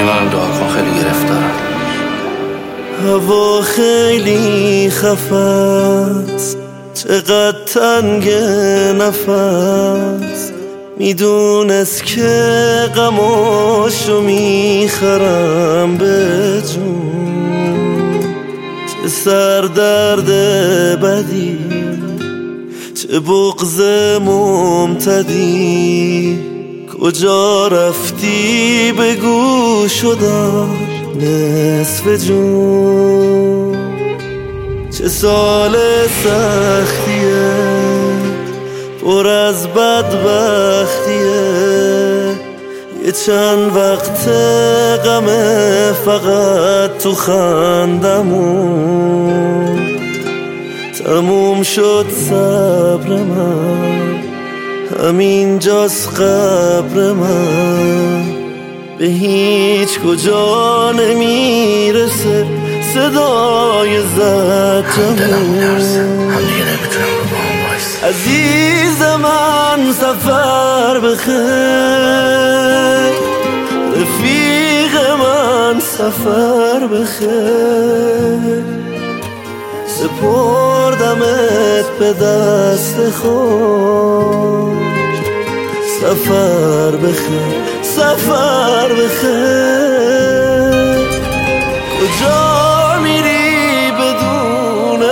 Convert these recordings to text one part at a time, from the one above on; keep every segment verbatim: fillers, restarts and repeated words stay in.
برای منم دعا کن، خیلی گرفتارم. هوا خیلی خفت، چقدر تنگ نفس، میدونست که غماشو میخرم به جون. چه سردرد بدی، چه بغض ممتدی، کجا رفتی بگو شدم نصف جون. چه سال سختیه، پر از بدبختیه، یه چند وقت غمه فقط تو خندمون. تموم شد صبر من، همین جاست قبر من، به هیچ کجا نمیرسه صدای زجمون. عزیز من سفر بخیر، رفیق من سفر بخیر، سپردمت به دست خود. سفر بخیر، سفر بخیر. کجا میری بدون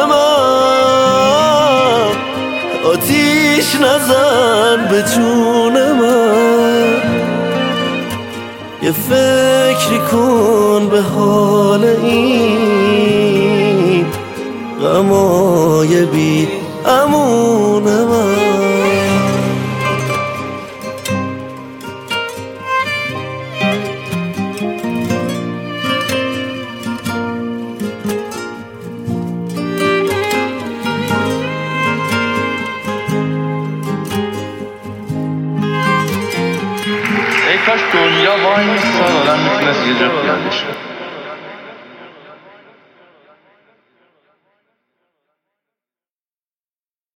من؟ آتیش نزن به جون من. یه فکری کن به حال این غمای بی امون من. ای کاش دنیا وای میستاد آدم میتونست یه جا پیاده شه.